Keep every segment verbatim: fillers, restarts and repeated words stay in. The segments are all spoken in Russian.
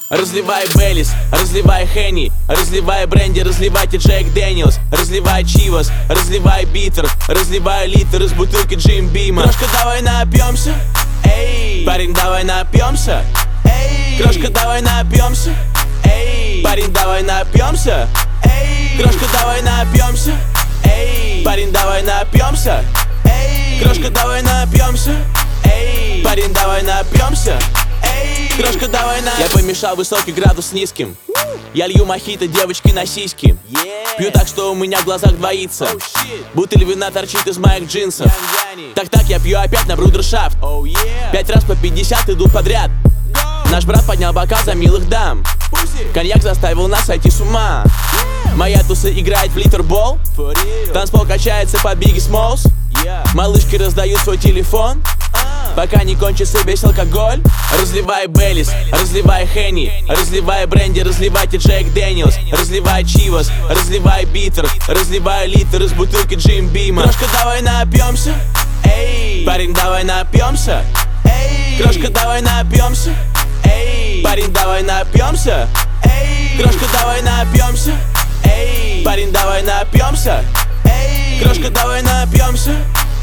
Разливай Беллис, разливай Хенни, разливай бренди, разливайте Джек Дэниелс, разливай Чивас, разливай битер, разливай литр из бутылки Джим Бима. Крошка, давай напьемся, эй, парень, давай напьемся, эй, крошка, давай напьемся, эй, парень, давай напьемся, эй, крошка, давай напьемся, эй, парень, давай напьемся, эй, крошка, давай напьемся, эй, парень, давай напьемся, эй, крошка, давай на. Я помешал высокий градус с низким. Я лью мохито девочки на сиськи. Пью так, что у меня в глазах двоится. Бутыль вина торчит из моих джинсов. Так-так, я пью опять на брудершафт. Пять раз по пятьдесят идут подряд. Наш брат поднял бокал за милых дам. Коньяк заставил нас сойти с ума. Моя туса играет в литербол. Танцпол качается под Biggie Smalls. Малышки раздают свой телефон, пока не кончится весь алкоголь. Разливай Беллис, разливай Хенни, разливай бренди, разливайте Джек Дэниелс, разливай Чивас, разливай битер, разливай литр из бутылки Джим Бима. Крошка, давай напьемся, эй, парень, давай напьемся, эй, крошка, давай напьемся, эй, парень, давай напьемся, эй, крошка, давай напьемся, эй, парень, давай напьемся, эй, крошка, давай напьемся,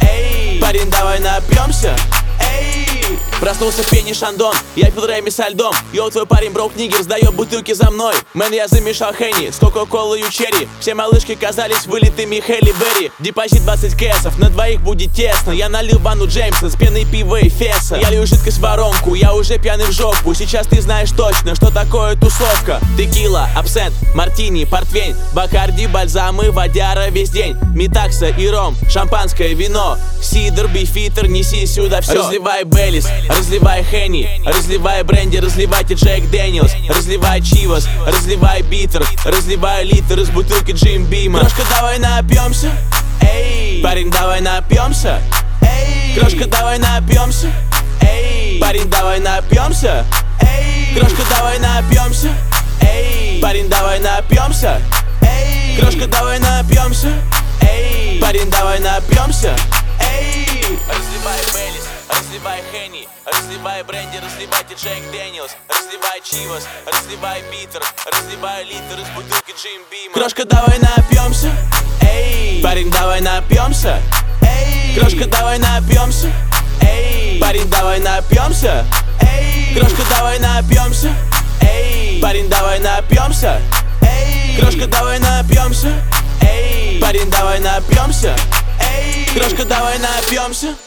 эй, парень, давай напьемся, эй. Проснулся в пене Шандон, я пил Реми со льдом. Йоу, твой парень брок нигер, сдаёт бутылки за мной. Мэн, я замешал Хенни с кока-колой и черри. Все малышки казались вылитыми Хелли Берри. Депозит двадцать кэсов, на двоих будет тесно. Я налил ванну Джеймса с пеной пива и феса. Я лью жидкость в воронку, я уже пьяный в жопу. Сейчас ты знаешь точно, что такое тусовка. Текила, абсент, мартини, портвейн, бакарди, бальзамы, водяра весь день. Метакса и ром, шампанское вино, сидр, бифитер, неси сюда все. Разливай Беллис, разливай Хенни, разливай бренди, разливайте Джек Дэниелс, разливай Чивас, разливай битер, разливай литр из бутылки Джим Бима. Крошка, давай напьемся, эй, парень, давай напьемся, эй, крошка, давай напьемся, эй, парень, давай напьемся, эй, крошка, давай напьемся, эй, парень, давай напьемся, эй, крошка, давай напьемся, эй, парень, давай напьемся, эй. Разливай Беллис, разливай Хенни, разливай бренди, разливайте Джек Дэниелс, разливай Чивас, разливай битер, разливай литр из бутылки Джим Бима. Крошка, давай напьемся, эй, парень, давай напьемся, эй, крошка, давай напьемся, эй, парень, давай напьемся, эй, крошка, давай напьемся, эй, парень, давай напьемся, эй, крошка, давай напьемся, эй, парень, давай напьемся, эй, крошка, давай напьемся.